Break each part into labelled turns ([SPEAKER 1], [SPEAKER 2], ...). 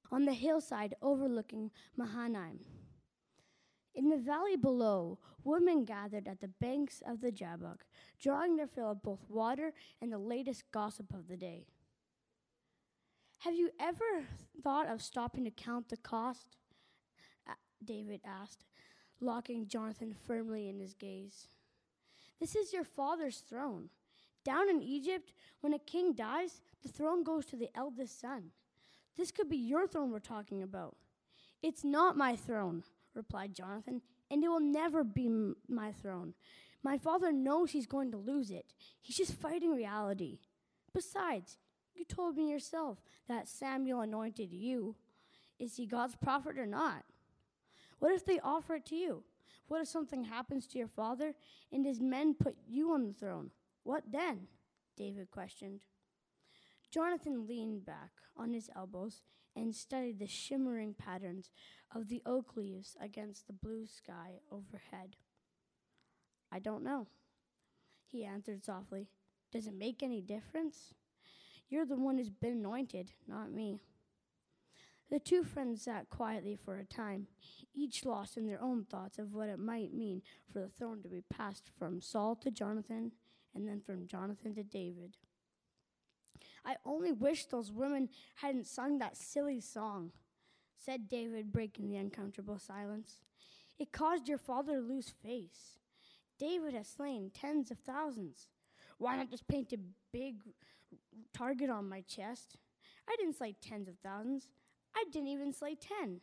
[SPEAKER 1] on the hillside overlooking Mahanaim. In the valley below, women gathered at the banks of the Jabbok, drawing their fill of both water and the latest gossip of the day. Have you ever thought of stopping to count the cost? David asked, locking Jonathan firmly in his gaze. This is your father's throne. Down in Egypt, when a king dies, the throne goes to the eldest son. This could be your throne we're talking about. It's not my throne, replied Jonathan, and it will never be my throne. My father knows he's going to lose it. He's just fighting reality. Besides, you told me yourself that Samuel anointed you. Is he God's prophet or not? What if they offer it to you? What if something happens to your father and his men put you on the throne? What then? David questioned. Jonathan leaned back on his elbows and studied the shimmering patterns of the oak leaves against the blue sky overhead. I don't know, he answered softly. Does it make any difference? You're the one who's been anointed, not me. The two friends sat quietly for a time, each lost in their own thoughts of what it might mean for the throne to be passed from Saul to Jonathan and then from Jonathan to David. I only wish those women hadn't sung that silly song, said David, breaking the uncomfortable silence. It caused your father to lose face. David has slain tens of thousands. Why not just paint a big target on my chest? I didn't slay tens of thousands. I didn't even slay 10.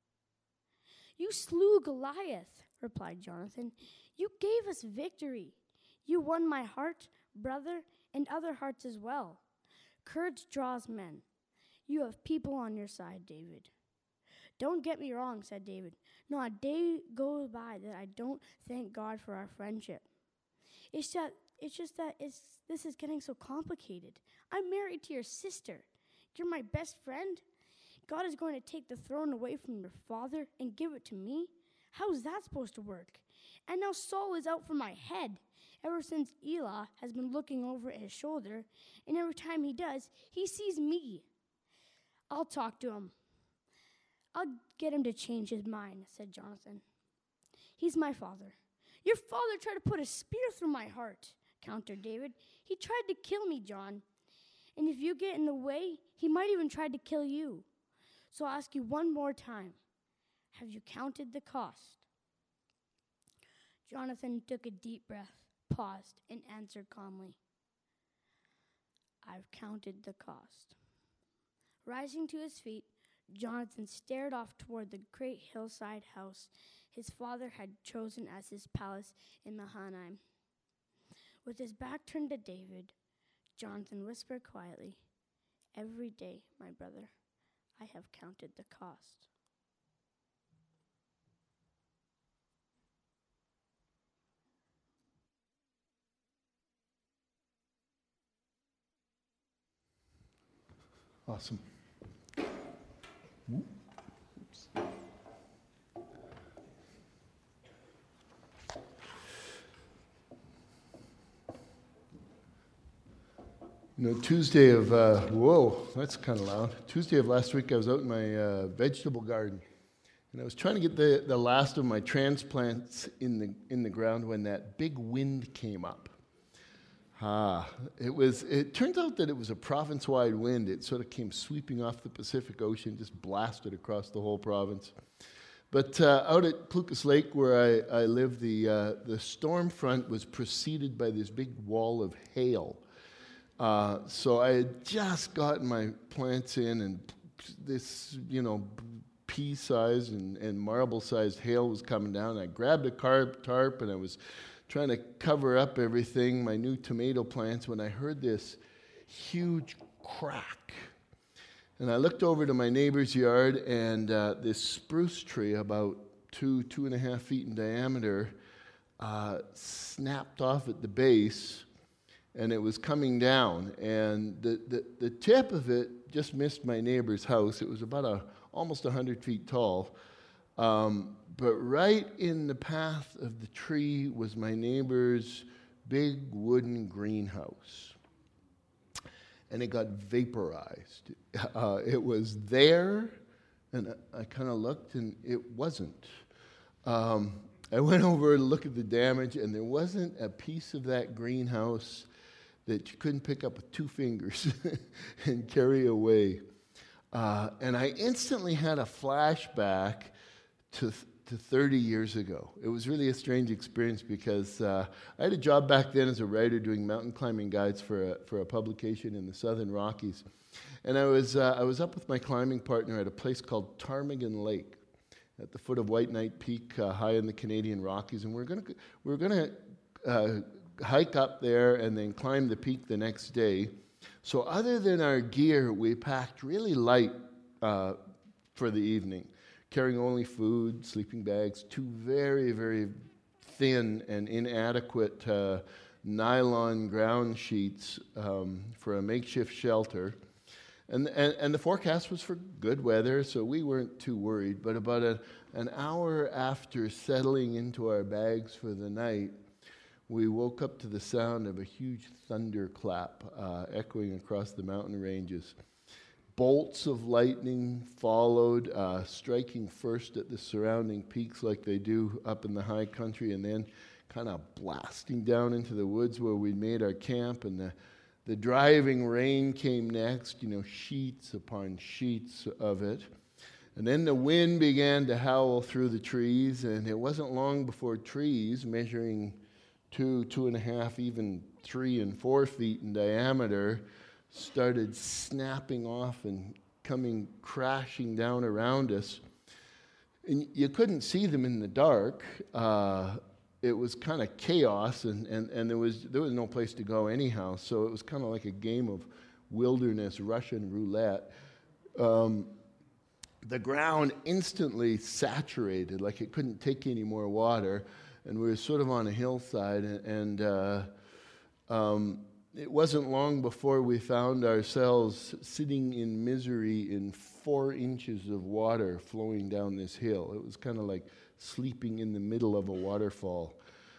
[SPEAKER 1] You slew Goliath, replied Jonathan. You gave us victory. You won my heart, brother, and other hearts as well. Courage draws men. You have people on your side, David. Don't get me wrong, said David. Not a day goes by that I don't thank God for our friendship. It's just that this is getting so complicated. I'm married to your sister. You're my best friend. God is going to take the throne away from your father and give it to me? How is that supposed to work? And now Saul is out for my head. Ever since Elah has been looking over his shoulder, and every time he does, he sees me. I'll talk to him. I'll get him to change his mind, said Jonathan. He's my father. Your father tried to put a spear through my heart, countered David. He tried to kill me, John. And if you get in the way, he might even try to kill you. So I'll ask you one more time. Have you counted the cost? Jonathan took a deep breath, paused, and answered calmly. I've counted the cost. Rising to his feet, Jonathan stared off toward the great hillside house his father had chosen as his palace in Mahanaim. With his back turned to David, Jonathan whispered quietly, Every day, my brother, I have counted the cost.
[SPEAKER 2] Awesome. Oops. Tuesday of, whoa, that's kind of loud. Tuesday of last week, I was out in my vegetable garden, and I was trying to get the last of my transplants in the ground when that big wind came up. It turns out that it was a province-wide wind. It sort of came sweeping off the Pacific Ocean, just blasted across the whole province. But out at Plukas Lake, where I live, the storm front was preceded by this big wall of hail. So I had just gotten my plants in, and this, pea-sized and marble-sized hail was coming down. I grabbed a tarp, and I was trying to cover up everything, my new tomato plants, when I heard this huge crack. And I looked over to my neighbor's yard, and this spruce tree, about 2.5 feet in diameter, snapped off at the base, and it was coming down. And the tip of it just missed my neighbor's house. It was about almost 100 feet tall. But right in the path of the tree was my neighbor's big wooden greenhouse. And it got vaporized. It was there, And I kind of looked, and it wasn't. I went over to look at the damage, and there wasn't a piece of that greenhouse that you couldn't pick up with two fingers and carry away. And I instantly had a flashback to 30 years ago. It was really a strange experience because I had a job back then as a writer doing mountain climbing guides for a publication in the Southern Rockies. And I was up with my climbing partner at a place called Ptarmigan Lake at the foot of White Knight Peak, high in the Canadian Rockies. And we're gonna hike up there and then climb the peak the next day. So other than our gear, we packed really light for the evening, carrying only food, sleeping bags, two very, very thin and inadequate nylon ground sheets for a makeshift shelter. And the forecast was for good weather, so we weren't too worried. But about an hour after settling into our bags for the night, we woke up to the sound of a huge thunderclap echoing across the mountain ranges. Bolts of lightning followed, striking first at the surrounding peaks like they do up in the high country, and then kind of blasting down into the woods where we'd made our camp. And the driving rain came next, sheets upon sheets of it. And then the wind began to howl through the trees, and it wasn't long before trees measuring 2.5, even 3 and 4 feet in diameter started snapping off and coming crashing down around us. And you couldn't see them in the dark. It was kind of chaos, and there was no place to go anyhow. So it was kind of like a game of wilderness Russian roulette. The ground instantly saturated, like it couldn't take any more water, and we were sort of on a hillside, and it wasn't long before we found ourselves sitting in misery in 4 inches of water flowing down this hill. It was kind of like sleeping in the middle of a waterfall.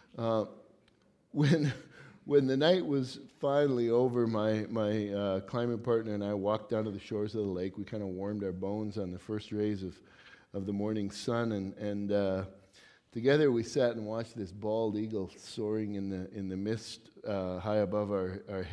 [SPEAKER 2] When the night was finally over, my climbing partner and I walked down to the shores of the lake. We kind of warmed our bones on the first rays of the morning sun, and together we sat and watched this bald eagle soaring in the mist high above our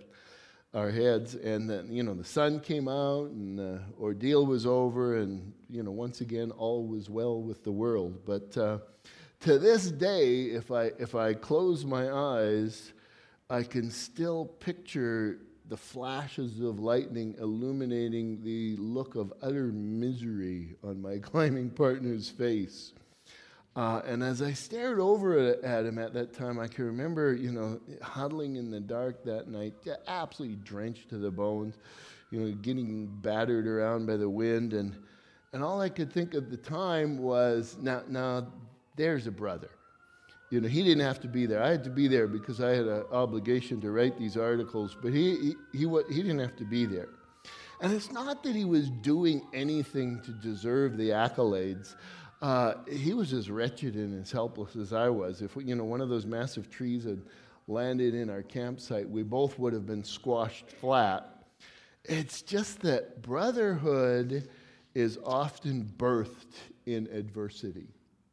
[SPEAKER 2] heads. And then, the sun came out, and the ordeal was over, and once again all was well with the world. But to this day, if I close my eyes, I can still picture the flashes of lightning illuminating the look of utter misery on my climbing partner's face. And as I stared over at him at that time, I can remember, huddling in the dark that night, absolutely drenched to the bones, getting battered around by the wind. And all I could think at the time was, now there's a brother. He didn't have to be there. I had to be there because I had an obligation to write these articles, but he didn't have to be there. And it's not that he was doing anything to deserve the accolades. He was as wretched and as helpless as I was. If one of those massive trees had landed in our campsite, we both would have been squashed flat. It's just that brotherhood is often birthed in adversity.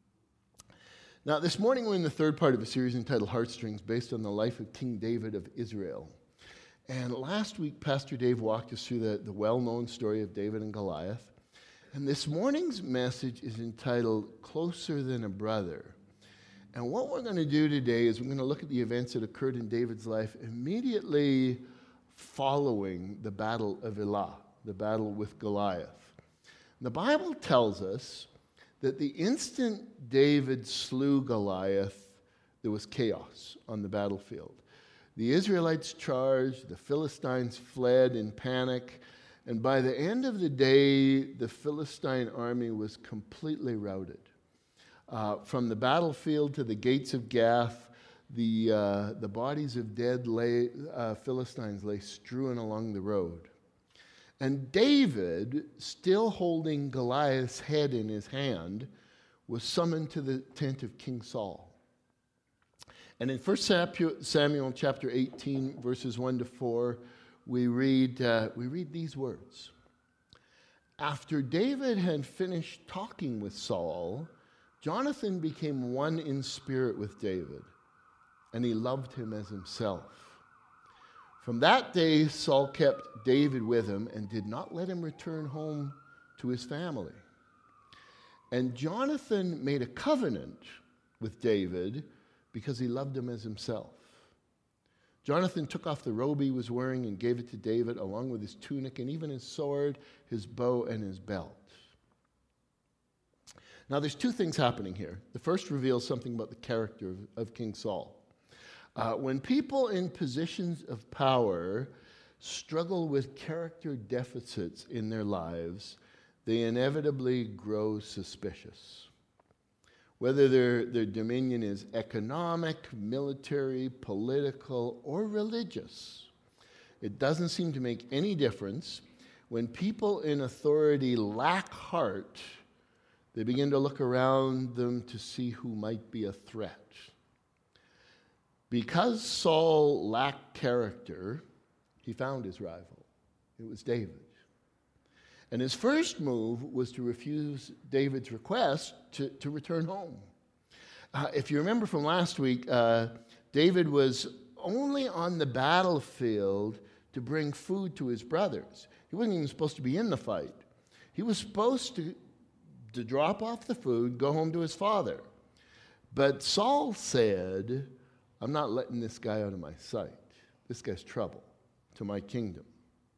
[SPEAKER 2] Now, this morning we're in the third part of a series entitled Heartstrings, based on the life of King David of Israel. And last week, Pastor Dave walked us through the well-known story of David and Goliath. And this morning's message is entitled Closer Than a Brother. And what we're going to do today is we're going to look at the events that occurred in David's life immediately following the battle of Elah, the battle with Goliath. The Bible tells us that the instant David slew Goliath, there was chaos on the battlefield. The Israelites charged, the Philistines fled in panic, and by the end of the day, the Philistine army was completely routed. From the battlefield to the gates of Gath, the bodies of dead Philistines lay strewn along the road. And David, still holding Goliath's head in his hand, was summoned to the tent of King Saul. And in 1 Samuel chapter 18, verses 1 to 4, we read these words. After David had finished talking with Saul, Jonathan became one in spirit with David, and he loved him as himself. From that day, Saul kept David with him and did not let him return home to his family. And Jonathan made a covenant with David because he loved him as himself. Jonathan took off the robe he was wearing and gave it to David, along with his tunic and even his sword, his bow, and his belt. Now, there's two things happening here. The first reveals something about the character of King Saul. When people in positions of power struggle with character deficits in their lives, they inevitably grow suspicious. Whether their dominion is economic, military, political, or religious, it doesn't seem to make any difference. When people in authority lack heart, they begin to look around them to see who might be a threat. Because Saul lacked character, he found his rival. It was David. And his first move was to refuse David's request to return home. If you remember from last week, David was only on the battlefield to bring food to his brothers. He wasn't even supposed to be in the fight. He was supposed to drop off the food, go home to his father. But Saul said, I'm not letting this guy out of my sight. This guy's trouble to my kingdom.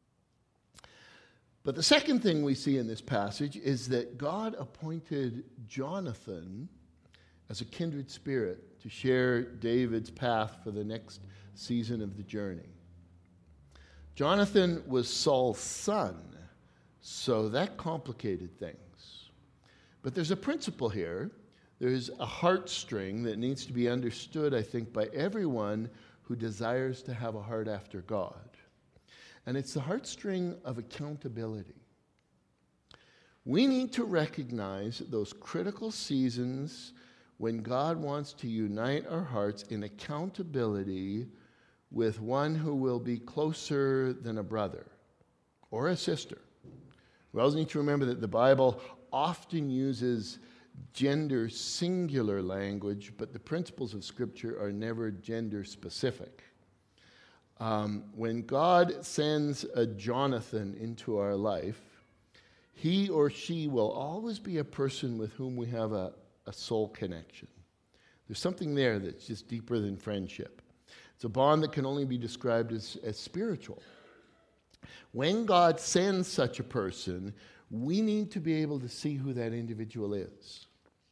[SPEAKER 2] But the second thing we see in this passage is that God appointed Jonathan as a kindred spirit to share David's path for the next season of the journey. Jonathan was Saul's son, so that complicated things. But there's a principle here. There's a heartstring that needs to be understood, I think, by everyone who desires to have a heart after God. And it's the heartstring of accountability. We need to recognize those critical seasons when God wants to unite our hearts in accountability with one who will be closer than a brother or a sister. We also need to remember that the Bible often uses gender singular language, but the principles of Scripture are never gender specific. When God sends a Jonathan into our life, he or she will always be a person with whom we have a soul connection. There's something there that's just deeper than friendship. It's a bond that can only be described as spiritual. When God sends such a person, we need to be able to see who that individual is.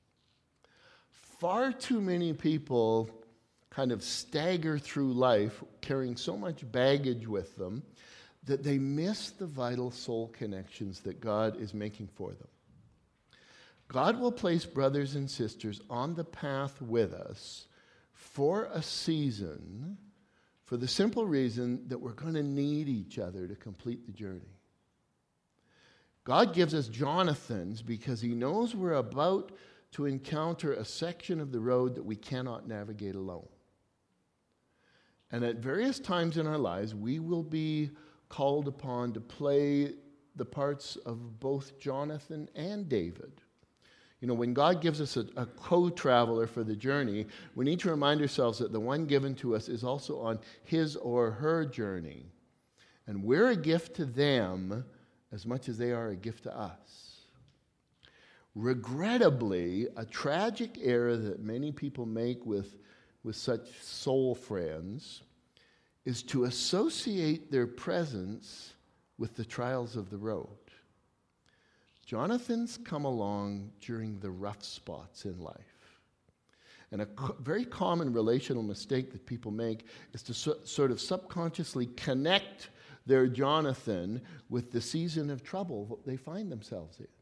[SPEAKER 2] Far too many people kind of stagger through life carrying so much baggage with them that they miss the vital soul connections that God is making for them. God will place brothers and sisters on the path with us for a season for the simple reason that we're going to need each other to complete the journey. God gives us Jonathans because he knows we're about to encounter a section of the road that we cannot navigate alone. And at various times in our lives, we will be called upon to play the parts of both Jonathan and David. You know, when God gives us a co-traveler for the journey, we need to remind ourselves that the one given to us is also on his or her journey. And we're a gift to them as much as they are a gift to us. Regrettably, a tragic error that many people make with such soul friends is to associate their presence with the trials of the road. Jonathans come along during the rough spots in life. And a very common relational mistake that people make is to sort of subconsciously connect their Jonathan with the season of trouble they find themselves in.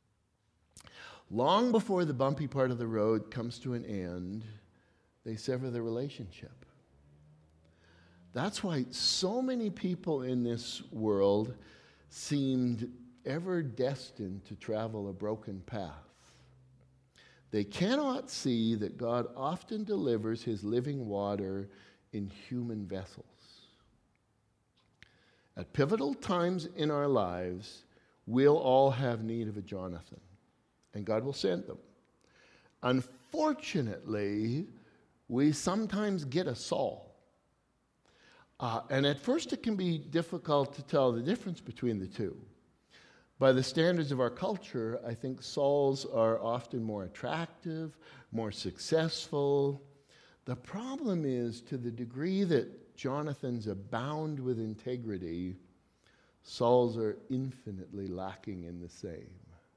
[SPEAKER 2] Long before the bumpy part of the road comes to an end, they sever the relationship. That's why so many people in this world seemed ever destined to travel a broken path. They cannot see that God often delivers his living water in human vessels. At pivotal times in our lives, we'll all have need of a Jonathan, and God will send them. Unfortunately, we sometimes get a Saul. And at first it can be difficult to tell the difference between the two. By the standards of our culture, I think Sauls are often more attractive, more successful. The problem is, to the degree that Jonathans abound with integrity, Sauls are infinitely lacking in the same.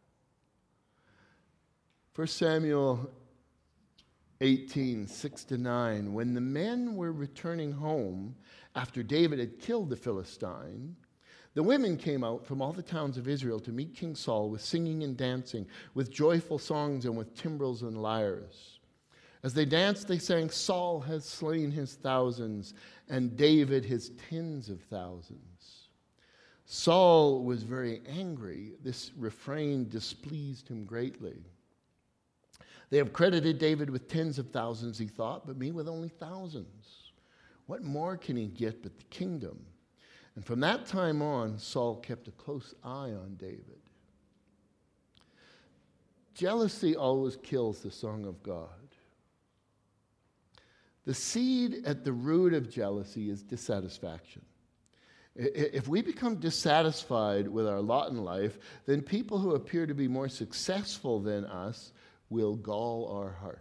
[SPEAKER 2] 1 Samuel 18, 6-9, when the men were returning home after David had killed the Philistine, the women came out from all the towns of Israel to meet King Saul with singing and dancing, with joyful songs and with timbrels and lyres. As they danced, they sang, "Saul has slain his thousands, and David his tens of thousands." Saul was very angry. This refrain displeased him greatly. They have credited David with tens of thousands, he thought, but me with only thousands. What more can he get but the kingdom? And from that time on, Saul kept a close eye on David. Jealousy always kills the song of God. The seed at the root of jealousy is dissatisfaction. If we become dissatisfied with our lot in life, then people who appear to be more successful than us will gall our hearts.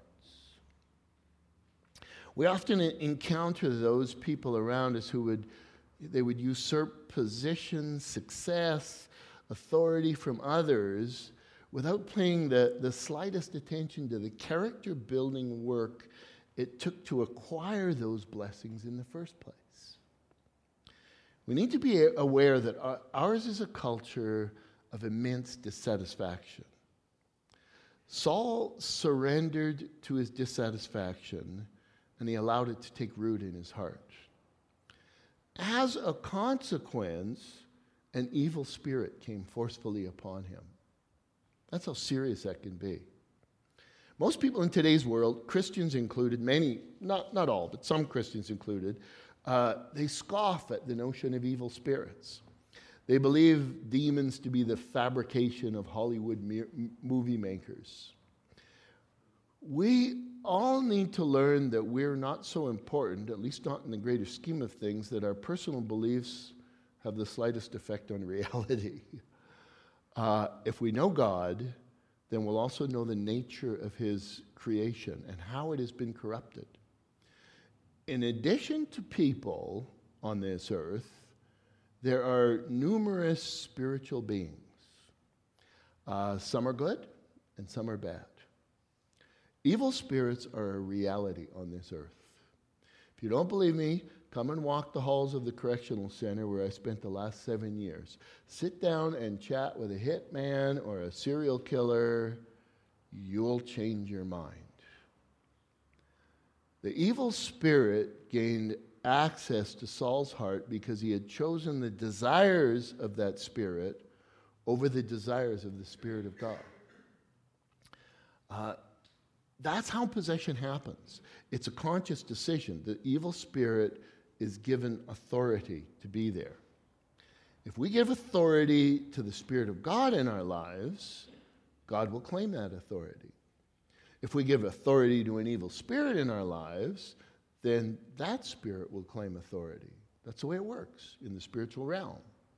[SPEAKER 2] We often encounter those people around us who would usurp position, success, authority from others without paying the slightest attention to the character-building work it took to acquire those blessings in the first place. We need to be aware that ours is a culture of immense dissatisfaction. Saul surrendered to his dissatisfaction, and he allowed it to take root in his heart. As a consequence, an evil spirit came forcefully upon him. That's how serious that can be. Most people in today's world, Christians included, many, not all, but some Christians included, they scoff at the notion of evil spirits. They believe demons to be the fabrication of Hollywood movie makers. We all need to learn that we're not so important, at least not in the greater scheme of things, that our personal beliefs have the slightest effect on reality. If we know God, then we'll also know the nature of his creation and how it has been corrupted. In addition to people on this earth, there are numerous spiritual beings. Some are good and some are bad. Evil spirits are a reality on this earth. If you don't believe me, come and walk the halls of the correctional center where I spent the last 7 years. Sit down and chat with a hitman or a serial killer. You'll change your mind. The evil spirit gained access to Saul's heart because he had chosen the desires of that spirit over the desires of the Spirit of God. That's how possession happens. It's a conscious decision. The evil spirit is given authority to be there. If we give authority to the Spirit of God in our lives, God will claim that authority. If we give authority to an evil spirit in our lives, then that spirit will claim authority. That's the way it works in the spiritual realm.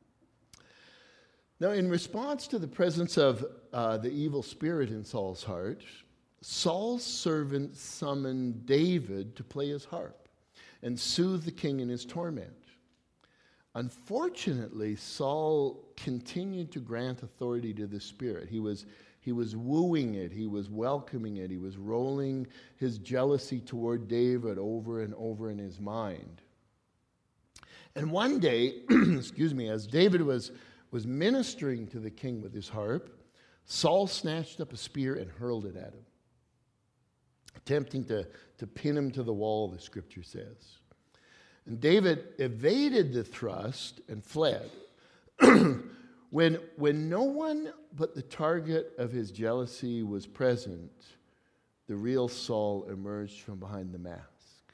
[SPEAKER 2] Now, in response to the presence of the evil spirit in Saul's heart, Saul's servant summoned David to play his harp and soothe the king in his torment. Unfortunately, Saul continued to grant authority to the spirit. He was wooing it. He was welcoming it. He was rolling his jealousy toward David over and over in his mind. And one day, as David was ministering to the king with his harp, Saul snatched up a spear and hurled it at him, attempting to pin him to the wall, the scripture says. And David evaded the thrust and fled. When no one but the target of his jealousy was present, the real Saul emerged from behind the mask.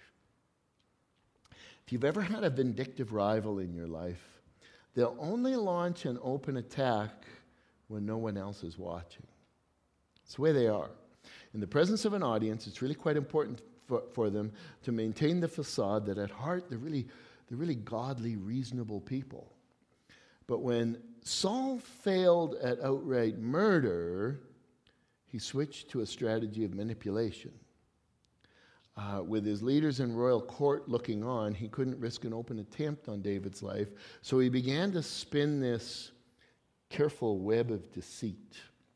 [SPEAKER 2] If you've ever had a vindictive rival in your life, they'll only launch an open attack when no one else is watching. It's the way they are. In the presence of an audience, it's really quite important for them to maintain the facade that at heart they're really godly, reasonable people. But when Saul failed at outright murder, he switched to a strategy of manipulation. With his leaders in royal court looking on, he couldn't risk an open attempt on David's life, so he began to spin this careful web of deceit.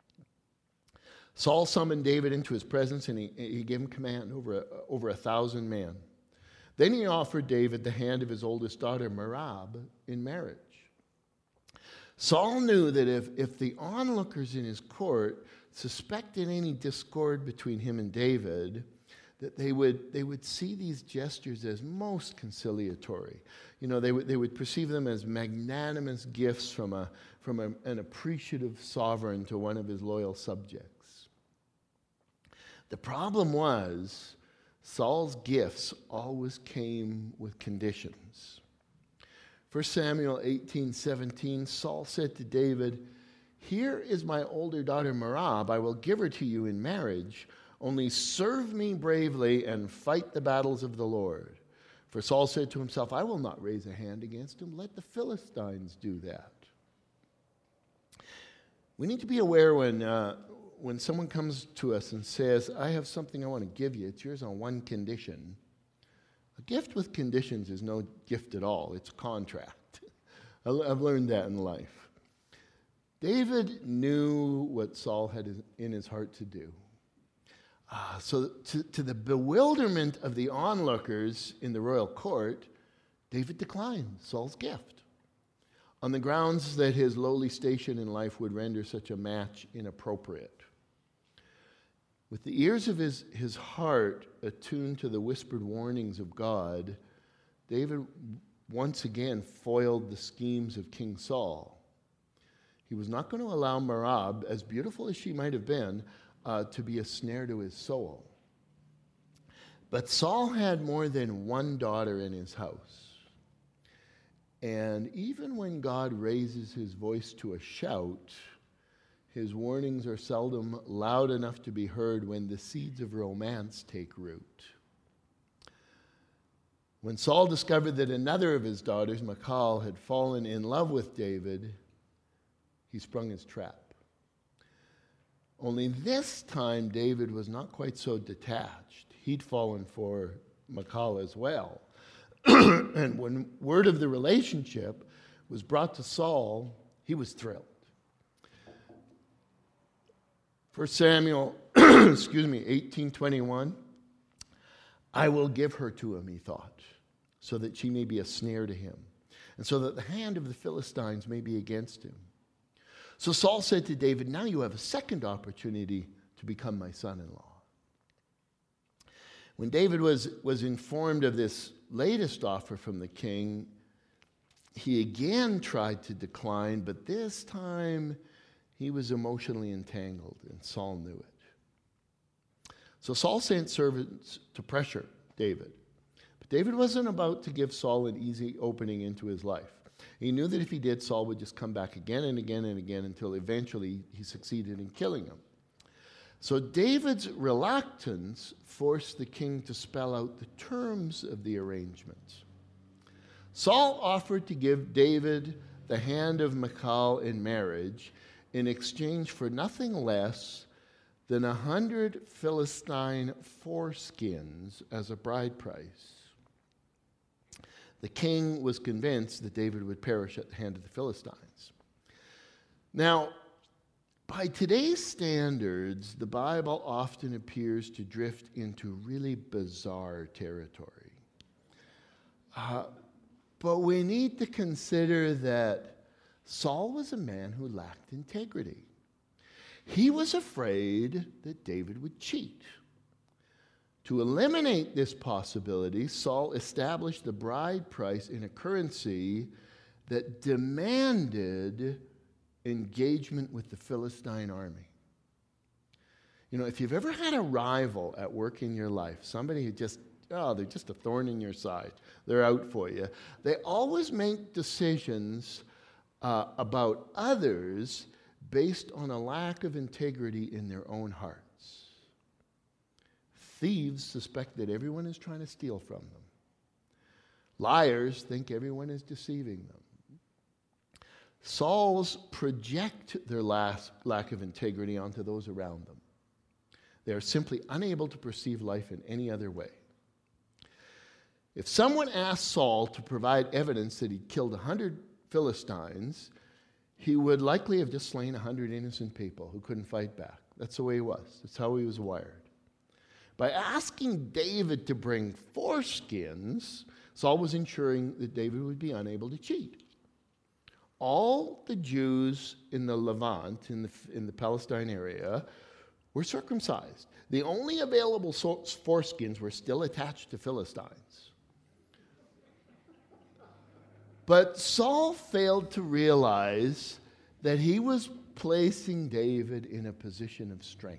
[SPEAKER 2] Saul summoned David into his presence, and he gave him command over 1,000 men. Then he offered David the hand of his oldest daughter, Merab, in marriage. Saul knew that if the onlookers in his court suspected any discord between him and David, that they would see these gestures as most conciliatory. You know, they would perceive them as magnanimous gifts from an appreciative sovereign to one of his loyal subjects. The problem was Saul's gifts always came with conditions. 1 Samuel 18:17, Saul said to David, "Here is my older daughter Merab. I will give her to you in marriage. Only serve me bravely and fight the battles of the Lord." For Saul said to himself, "I will not raise a hand against him. Let the Philistines do that." We need to be aware when someone comes to us and says, "I have something I want to give you. It's yours on one condition." A gift with conditions is no gift at all. It's a contract. I've learned that in life. David knew what Saul had in his heart to do. So to the bewilderment of the onlookers in the royal court, David declined Saul's gift on the grounds that his lowly station in life would render such a match inappropriate. With the ears of his heart attuned to the whispered warnings of God, David once again foiled the schemes of King Saul. He was not going to allow Merab, as beautiful as she might have been, to be a snare to his soul. But Saul had more than one daughter in his house. And even when God raises his voice to a shout, his warnings are seldom loud enough to be heard when the seeds of romance take root. When Saul discovered that another of his daughters, Michal, had fallen in love with David, he sprung his trap. Only this time, David was not quite so detached. He'd fallen for Michal as well. And when word of the relationship was brought to Saul, he was thrilled. 1 Samuel 18:21, "I will give her to him," he thought, "so that she may be a snare to him, and so that the hand of the Philistines may be against him." So Saul said to David, "Now you have a second opportunity to become my son-in-law." When David was informed of this latest offer from the king, he again tried to decline, but this time he was emotionally entangled, and Saul knew it. So Saul sent servants to pressure David. But David wasn't about to give Saul an easy opening into his life. He knew that if he did, Saul would just come back again and again and again until eventually he succeeded in killing him. So David's reluctance forced the king to spell out the terms of the arrangement. Saul offered to give David the hand of Michal in marriage in exchange for nothing less than 100 Philistine foreskins as a bride price. The king was convinced that David would perish at the hand of the Philistines. Now, by today's standards, the Bible often appears to drift into really bizarre territory. But we need to consider that Saul was a man who lacked integrity. He was afraid that David would cheat. To eliminate this possibility, Saul established the bride price in a currency that demanded engagement with the Philistine army. You know, if you've ever had a rival at work in your life, somebody who they're just a thorn in your side, they're out for you, they always make decisions about others based on a lack of integrity in their own hearts. Thieves suspect that everyone is trying to steal from them. Liars think everyone is deceiving them. Sauls project their lack of integrity onto those around them. They are simply unable to perceive life in any other way. If someone asked Saul to provide evidence that he'd killed 100 Philistines, he would likely have just slain 100 innocent people who couldn't fight back. That's the way he was. That's how he was wired. By asking David to bring foreskins, Saul was ensuring that David would be unable to cheat. All the Jews in the Levant, in the Palestine area, were circumcised. The only available foreskins were still attached to Philistines. But Saul failed to realize that he was placing David in a position of strength.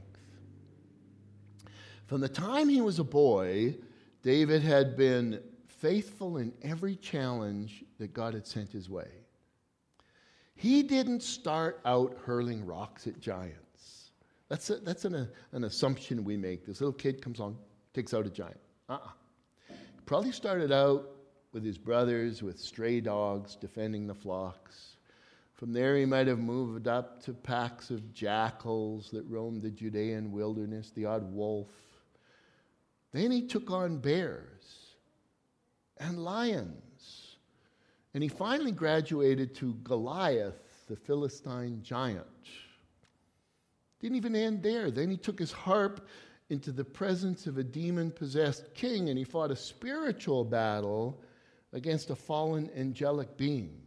[SPEAKER 2] From the time he was a boy, David had been faithful in every challenge that God had sent his way. He didn't start out hurling rocks at giants. That's an assumption we make. This little kid comes along, takes out a giant. He probably started out with his brothers, with stray dogs, defending the flocks. From there, he might have moved up to packs of jackals that roamed the Judean wilderness, the odd wolf. Then he took on bears and lions. And he finally graduated to Goliath, the Philistine giant. Didn't even end there. Then he took his harp into the presence of a demon-possessed king, and he fought a spiritual battle against a fallen angelic being.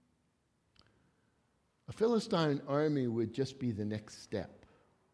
[SPEAKER 2] A Philistine army would just be the next step.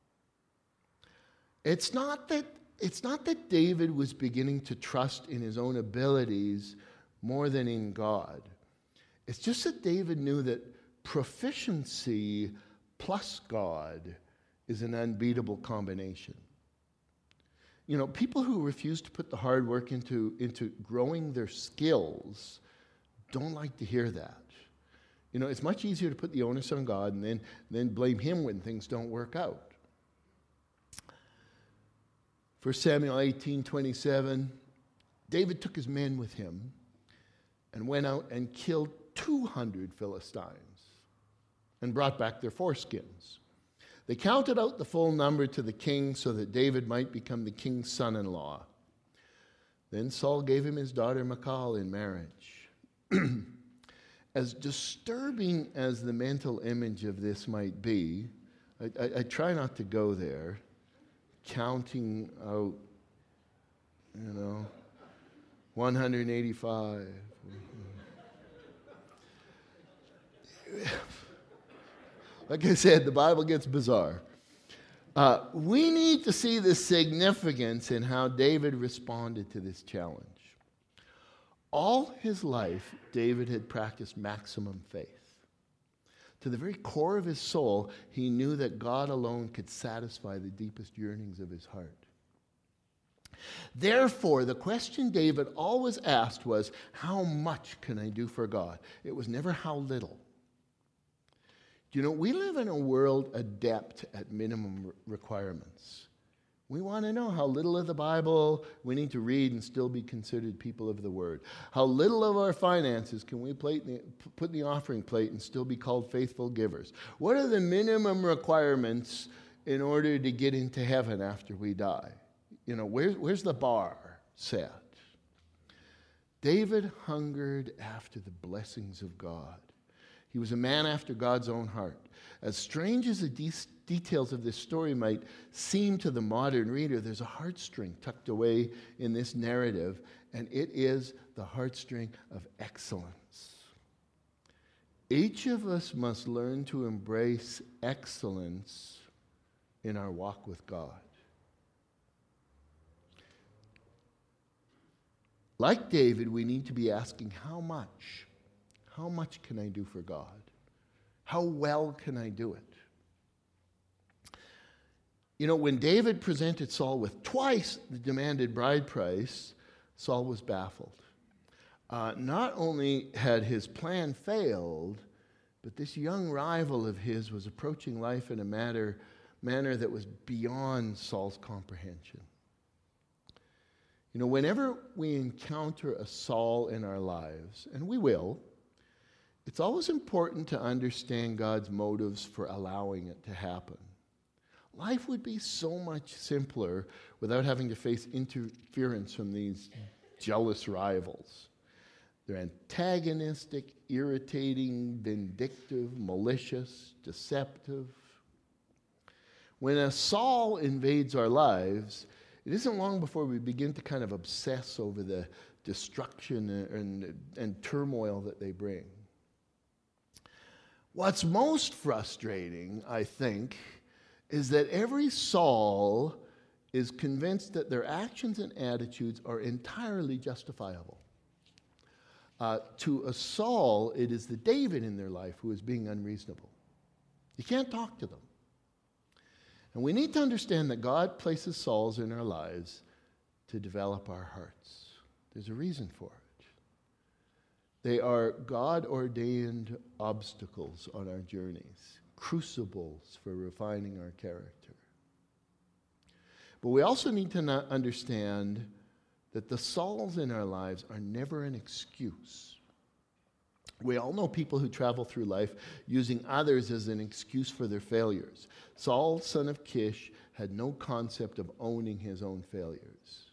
[SPEAKER 2] It's not that David was beginning to trust in his own abilities more than in God. It's just that David knew that proficiency plus God is an unbeatable combination. You know, people who refuse to put the hard work into growing their skills don't like to hear that. You know, it's much easier to put the onus on God and then blame him when things don't work out. 1 Samuel 18:27, David took his men with him and went out and killed 200 Philistines and brought back their foreskins. They counted out the full number to the king so that David might become the king's son-in-law. Then Saul gave him his daughter Michal in marriage. As disturbing as the mental image of this might be, I try not to go there, counting out, 185. Like I said, the Bible gets bizarre. We need to see the significance in how David responded to this challenge. All his life, David had practiced maximum faith. To the very core of his soul, he knew that God alone could satisfy the deepest yearnings of his heart. Therefore, the question David always asked was, how much can I do for God? It was never how little. You know, we live in a world adept at minimum requirements. We want to know how little of the Bible we need to read and still be considered people of the Word. How little of our finances can we put in the offering plate and still be called faithful givers? What are the minimum requirements in order to get into heaven after we die? You know, where's the bar set? David hungered after the blessings of God. He was a man after God's own heart. As strange as the details of this story might seem to the modern reader, there's a heartstring tucked away in this narrative, and it is the heartstring of excellence. Each of us must learn to embrace excellence in our walk with God. Like David, we need to be asking, how much? How much can I do for God? How well can I do it? You know, when David presented Saul with twice the demanded bride price, Saul was baffled. Not only had his plan failed, But this young rival of his was approaching life in a manner that was beyond Saul's comprehension. You know, whenever we encounter a Saul in our lives, and we will, it's always important to understand God's motives for allowing it to happen. Life would be so much simpler without having to face interference from these jealous rivals. They're antagonistic, irritating, vindictive, malicious, deceptive. When a Saul invades our lives, it isn't long before we begin to kind of obsess over the destruction and turmoil that they bring. What's most frustrating, I think, is that every Saul is convinced that their actions and attitudes are entirely justifiable. To a Saul, it is the David in their life who is being unreasonable. You can't talk to them. And we need to understand that God places Sauls in our lives to develop our hearts. There's a reason for it. They are God-ordained obstacles on our journeys, crucibles for refining our character. But we also need to understand that the Sauls in our lives are never an excuse. We all know people who travel through life using others as an excuse for their failures. Saul, son of Kish, had no concept of owning his own failures.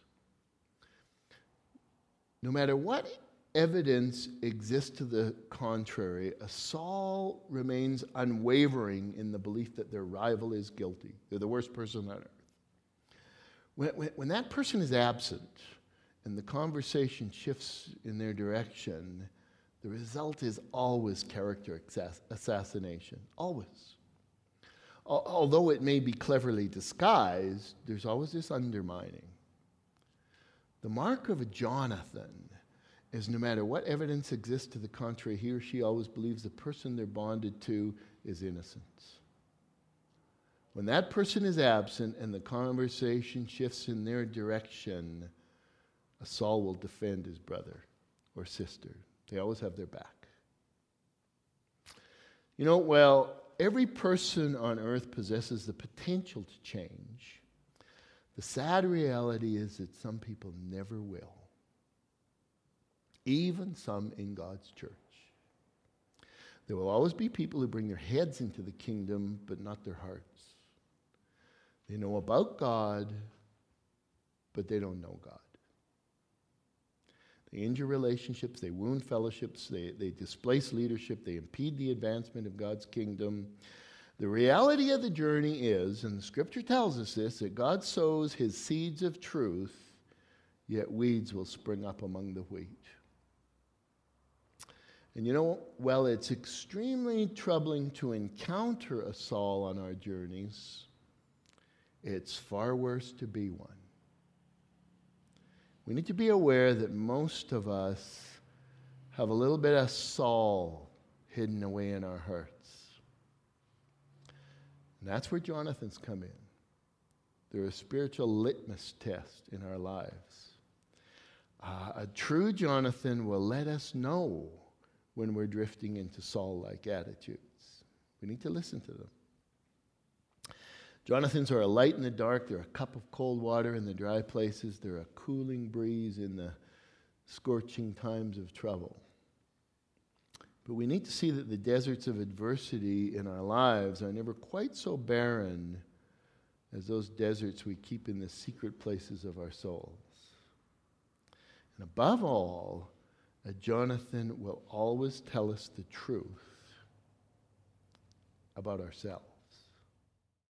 [SPEAKER 2] No matter what evidence exists to the contrary, a Saul remains unwavering in the belief that their rival is guilty. They're the worst person on earth. When that person is absent and the conversation shifts in their direction, the result is always character assassination. Always. Although it may be cleverly disguised, there's always this undermining. The mark of a Jonathan is no matter what evidence exists to the contrary, he or she always believes the person they're bonded to is innocent. When that person is absent and the conversation shifts in their direction, a Saul will defend his brother or sister. They always have their back. You know, well, every person on earth possesses the potential to change. The sad reality is that some people never will. Even some in God's church. There will always be people who bring their heads into the kingdom, but not their hearts. They know about God, but they don't know God. They injure relationships, they wound fellowships, they displace leadership, they impede the advancement of God's kingdom. The reality of the journey is, and the scripture tells us this, that God sows his seeds of truth, yet weeds will spring up among the wheat. And you know, well, it's extremely troubling to encounter a Saul on our journeys. It's far worse to be one. We need to be aware that most of us have a little bit of Saul hidden away in our hearts. And that's where Jonathans come in. They're a spiritual litmus test in our lives. A true Jonathan will let us know when we're drifting into Saul-like attitudes. We need to listen to them. Jonathans are a light in the dark. They're a cup of cold water in the dry places. They're a cooling breeze in the scorching times of trouble. But we need to see that the deserts of adversity in our lives are never quite so barren as those deserts we keep in the secret places of our souls. And above all, a Jonathan will always tell us the truth about ourselves.